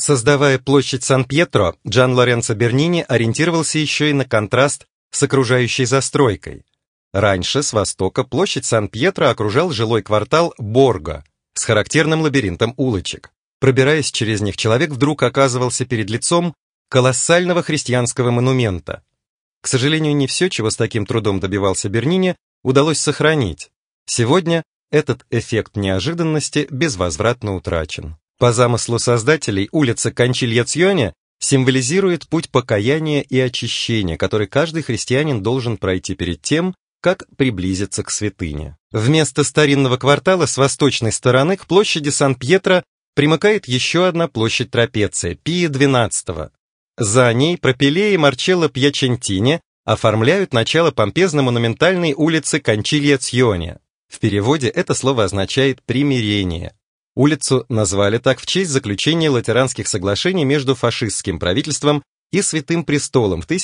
Создавая площадь Сан-Пьетро, Джан Лоренцо Бернини ориентировался еще и на контраст с окружающей застройкой. Раньше с востока площадь Сан-Пьетро окружал жилой квартал Борго с характерным лабиринтом улочек. Пробираясь через них, человек вдруг оказывался перед лицом колоссального христианского монумента. К сожалению, не все, чего с таким трудом добивался Бернини, удалось сохранить. Сегодня этот эффект неожиданности безвозвратно утрачен. По замыслу создателей, улица Кончильяцьоне символизирует путь покаяния и очищения, который каждый христианин должен пройти перед тем, как приблизиться к святыне. Вместо старинного квартала с восточной стороны к площади Сан-Пьетро примыкает еще одна площадь Трапеция, Пия XII. За ней Пропилея и Марчелло Пьячентини оформляют начало помпезно-монументальной улицы Кончильяцьоне. В переводе это слово означает «примирение». Улицу назвали так в честь заключения латеранских соглашений между фашистским правительством и Святым Престолом в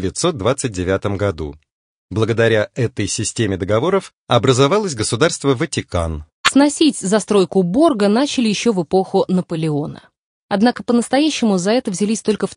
1929 году. Благодаря этой системе договоров образовалось государство Ватикан. Сносить застройку Борго начали еще в эпоху Наполеона. Однако по-настоящему за это взялись только в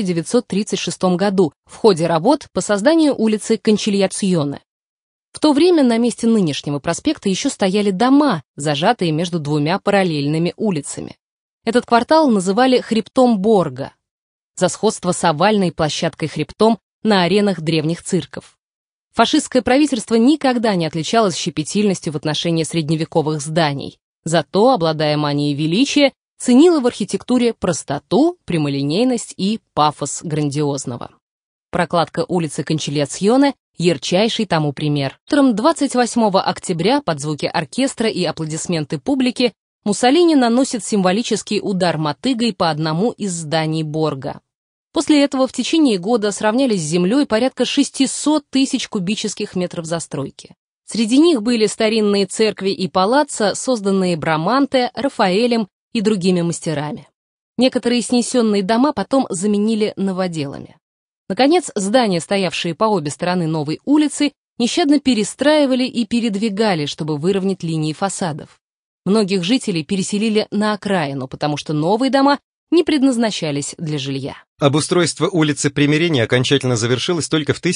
1936 году в ходе работ по созданию улицы Кончильяцьоне. В то время на месте нынешнего проспекта еще стояли дома, зажатые между двумя параллельными улицами. Этот квартал называли хребтом Борго за сходство с овальной площадкой хребтом на аренах древних цирков. Фашистское правительство никогда не отличалось щепетильностью в отношении средневековых зданий, зато, обладая манией величия, ценило в архитектуре простоту, прямолинейность и пафос грандиозного. Прокладка улицы Кончильяцьоне – ярчайший тому пример. Утром 28 октября под звуки оркестра и аплодисменты публики Муссолини наносит символический удар мотыгой по одному из зданий Борго. После этого в течение года сравнялись с землей порядка 600 тысяч кубических метров застройки. Среди них были старинные церкви и палаццо, созданные Браманте, Рафаэлем и другими мастерами. Некоторые снесенные дома потом заменили новоделами. Наконец, здания, стоявшие по обе стороны новой улицы, нещадно перестраивали и передвигали, чтобы выровнять линии фасадов. Многих жителей переселили на окраину, потому что новые дома не предназначались для жилья. Обустройство улицы Примирения окончательно завершилось только в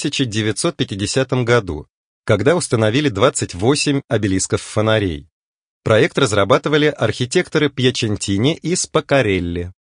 1950 году, когда установили 28 обелисков фонарей. Проект разрабатывали архитекторы Пьячентини и Спакарелли.